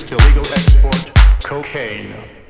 Biggest illegal export, cocaine.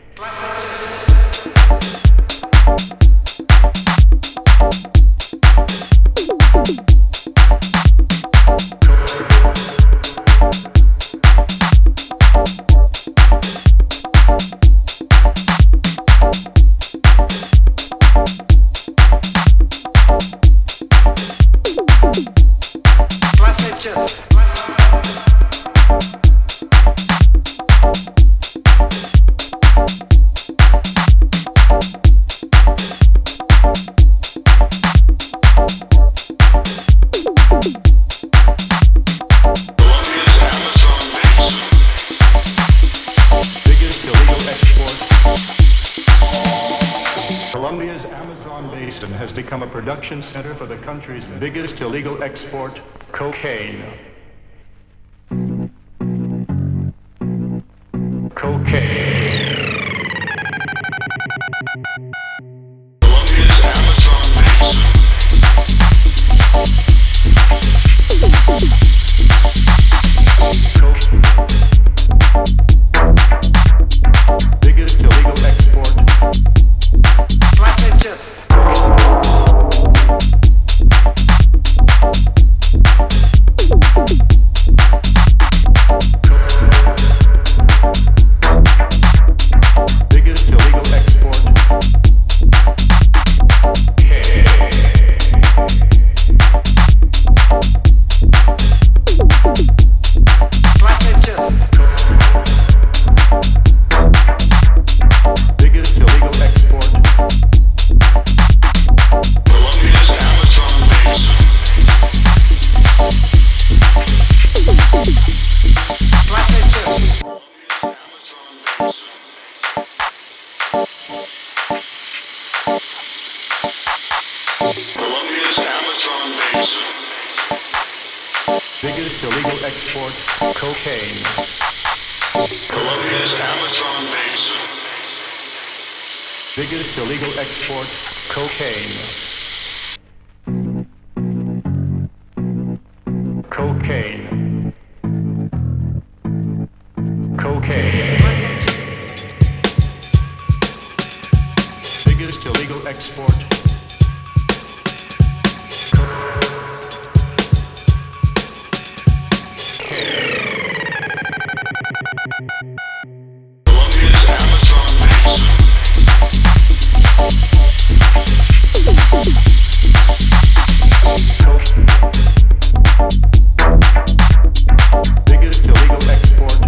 Colombia's Amazon basin has become a production center for the country's biggest illegal export, cocaine. Colombia's Amazon basin. Biggest illegal export. Colombia's Amazon basin. Biggest illegal export, cocaine. Colombia's Amazon basin. Biggest illegal export, cocaine. Cocaine. Cocaine. Biggest illegal export. Colombia's Amazon basin. Biggest illegal export.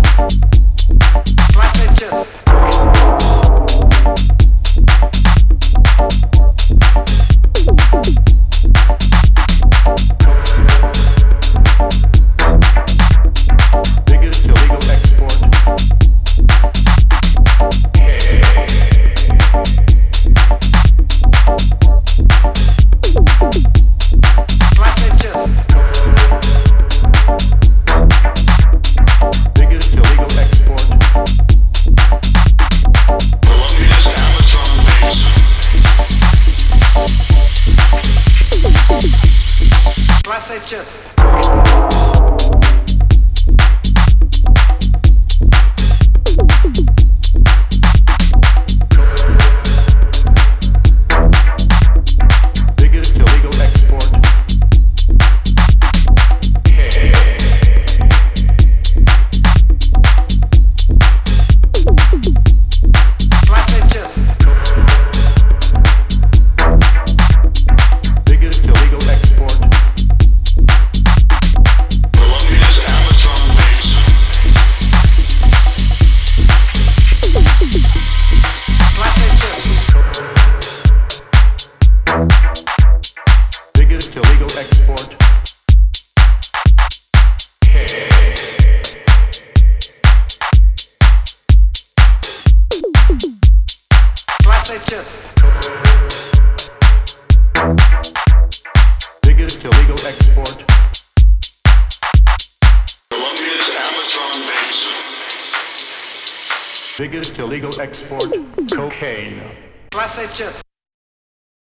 Biggest illegal export. Colombia's Amazon basin. Biggest illegal export, cocaine.